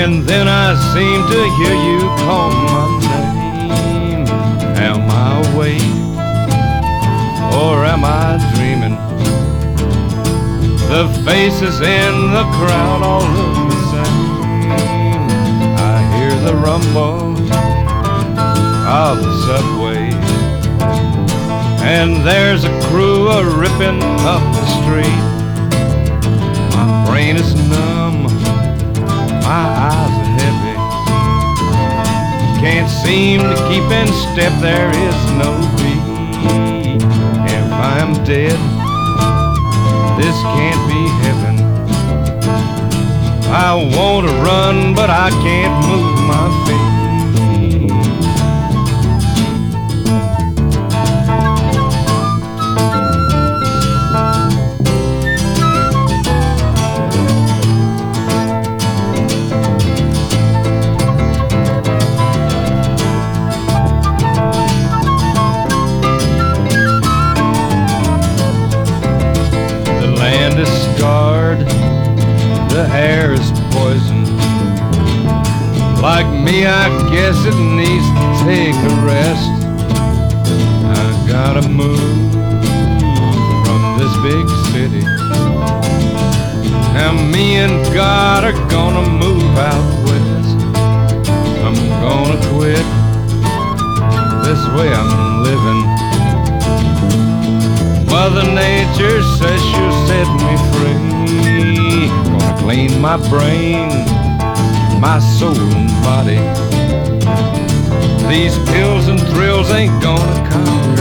And then I seem to hear you call my name. Am I awake or am I dreaming? The faces in the crowd all look the same. I hear the rumble of the subway, and there's a crew a-ripping up the street. My brain is numb, my eyes are heavy, can't seem to keep in step, there is no beat. If I'm dead, this can't be heaven. I want to run, but I can't move my feet. The air is poisoned. Like me, I guess it needs to take a rest. I gotta move from this big city. Now me and God are gonna move out west. I'm gonna quit this way I'm living. Mother Nature says she'll set me free. Gonna clean my brain, my soul and body. These pills and thrills ain't gonna conquer